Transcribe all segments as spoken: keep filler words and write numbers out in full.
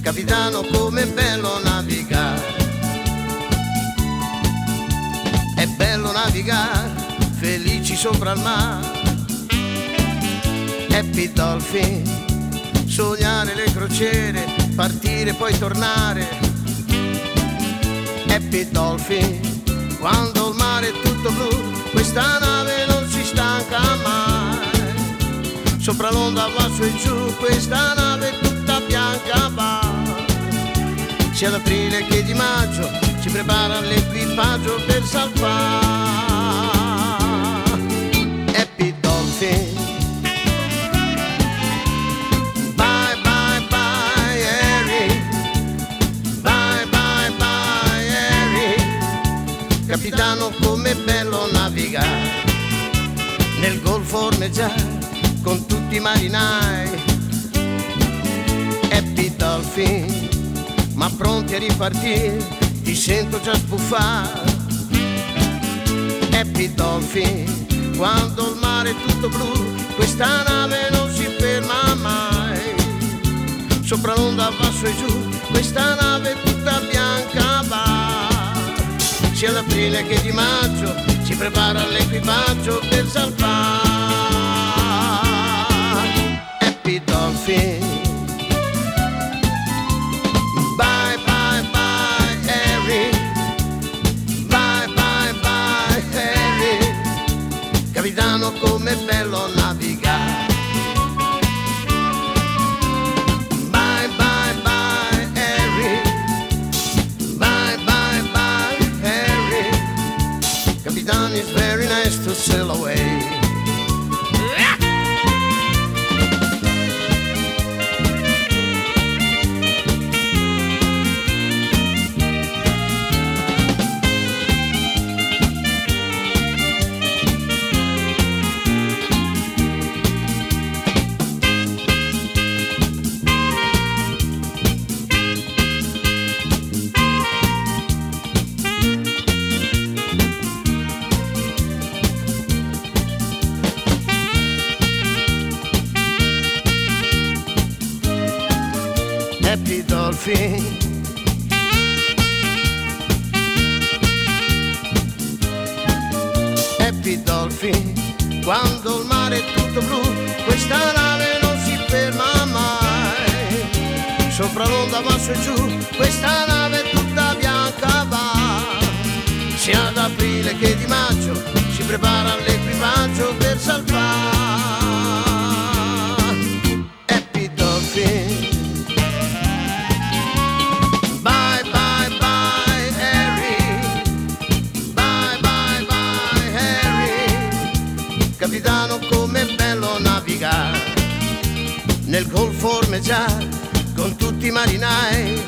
Capitano, com'è bello navigare, è bello navigare, felici sopra il mare. Happy Dolphin, sognare le crociere, partire poi tornare. Happy Dolphin, quando il mare è tutto blu, questa nave non si stanca mai. Sopra l'onda va su e giù, questa nave è tutta bianca va. Sia ad aprile che di maggio si prepara l'equipaggio per salvare. Happy Dolphin, bye bye bye Harry, bye bye bye Harry. Capitano, com'è bello navigare nel golfo ormeggiare con tutti i marinai. Happy Dolphin, ma pronti a ripartire, ti sento già sbuffare. Happy Dolphin, quando il mare è tutto blu, questa nave non si ferma mai. Sopra l'onda va su e giù, questa nave tutta bianca va. Sia ad aprile che di maggio si prepara l'equipaggio per salvare. Happy Dolphin, bye bye bye Harry, bye bye bye Harry. Capitano, com'è bello navigare, bye bye bye Harry, bye bye bye Harry. Capitano, it's very nice to sail away. Happy Dolphin, Happy Dolphin, quando il mare è tutto blu, questa nave non si ferma mai. Sopra l'onda va su e giù, questa nave tutta bianca va. Sia ad aprile che di maggio si prepara l'equipaggio per salvare. Happy Dolphin, capitano, com'è bello navigare nel golfo ormeggiare con tutti i marinai.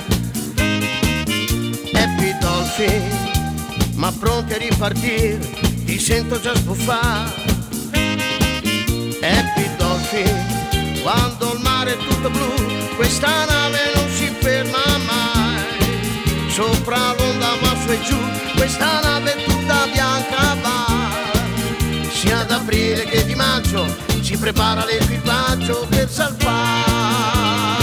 Happy Dolphin, ma pronti a ripartire, ti sento già sbuffare. Happy Dolphin, quando il mare è tutto blu, questa nave non si ferma mai. Sopra l'onda va su e giù, questa nave è tutta bianca va. Sia ad aprile che di maggio si prepara l'equipaggio per salvare.